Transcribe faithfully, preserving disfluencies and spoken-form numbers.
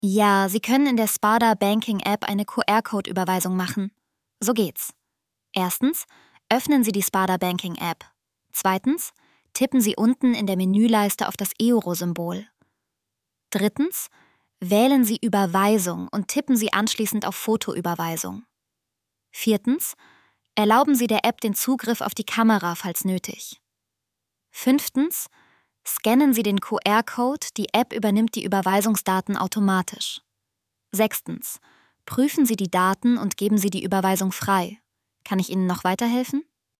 Ja, Sie können in der Sparda Banking App eine Q R-Code-Überweisung machen. So geht's. Erstens, öffnen Sie die Sparda Banking App. Zweitens, tippen Sie unten in der Menüleiste auf das Euro-Symbol. Drittens, wählen Sie Überweisung und tippen Sie anschließend auf Fotoüberweisung. Viertens, erlauben Sie der App den Zugriff auf die Kamera, falls nötig. Fünftens, scannen Sie den Q R-Code, die App übernimmt die Überweisungsdaten automatisch. Sechstens, prüfen Sie die Daten und geben Sie die Überweisung frei. Kann ich Ihnen noch weiterhelfen?